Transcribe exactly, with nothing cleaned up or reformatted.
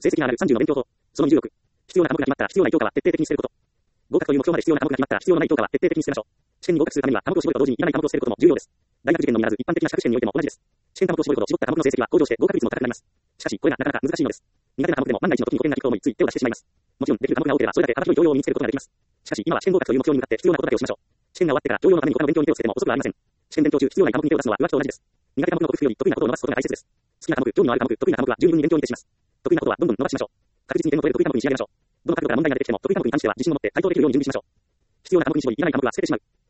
成績が上がるさんじゅうの勉強法。そのにじゅうろく。必要な科目が決まったら必要ない教科は徹底的に捨てること。合格という目標まで必要な科目が決まったら必要のない教科は徹底的に捨てましょう。試験に合格するためには科目を絞ると同時にいらない科目を捨てることも重要です。大学受験のみならず一般的な資格試験においても同じです。試験科目を絞るほど絞った科目の成績は向上して合格率も高くなります。しかし、これがなかなか難しいのです。苦手な科目でも万が一の時に保険が効くと思いつい手を出してしまいます。もちろん、できる科目が多ければそれだけ幅広い教養を身につけることができます。しかし、今は試験合格という目標に向かって必要なことだけをしましょう。試験が終わってから教養のために他の勉強に手をつけても遅くはありません。試験勉強中必要ない科目に手を出すのは浮気と同じです。苦手な科目の克服より得意なことを伸ばすことが大切です。好きな科目、興味のある科目、得意な科目は十分に勉強に徹します。得意なことはどんどん伸ばしましょう。確実に点の取れる得意科目に仕上げましょう。どの角度から問題が出てきても得意科目に関しては自信を持って回答できるように準備しましょう。必要な科目に絞り、いらない科目は捨ててしまう。